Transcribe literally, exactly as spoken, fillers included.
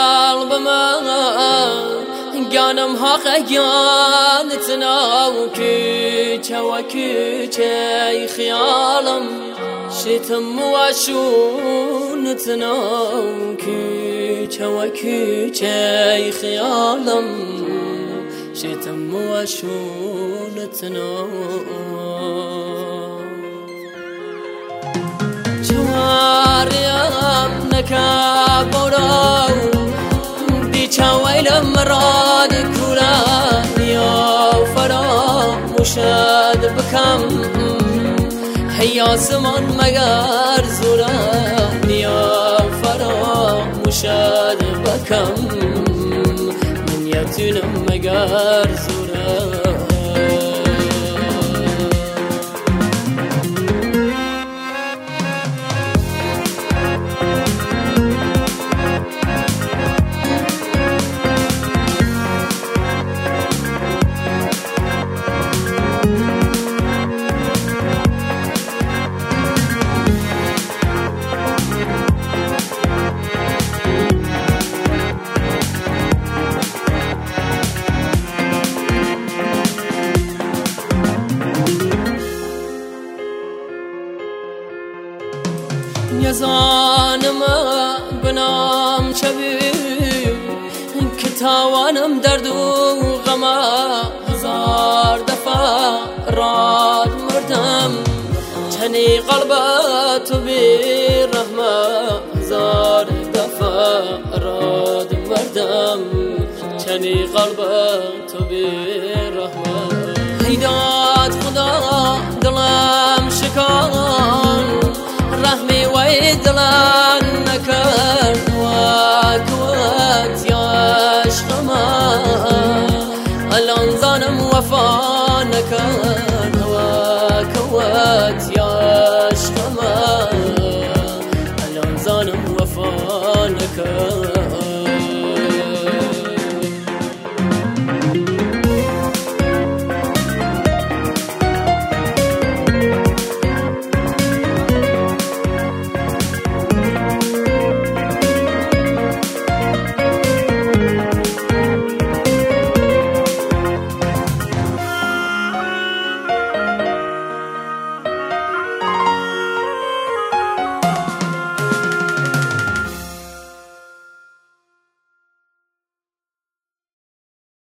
قلب من گانم حق گانت ناو کوچه و کوچه خیالم شتم و شونت ناو کوچه و کوچه خیالم شتم و شونت ناو جواریم نکبرو دی چاویلم مراد کولان یا فراموشد بکم هیا زمان مگر زوران یا فراموشد بکم من یتونم مگر زوران یزانم بنام چبی که تاوانم درد و غم هزار دفعه راد مردم چنی قلبت بی رحمه هزار دفعه راد مردم چنی قلبت بی رحمه هیداد خدا دلم شکان رحمی وی دلان نکرد و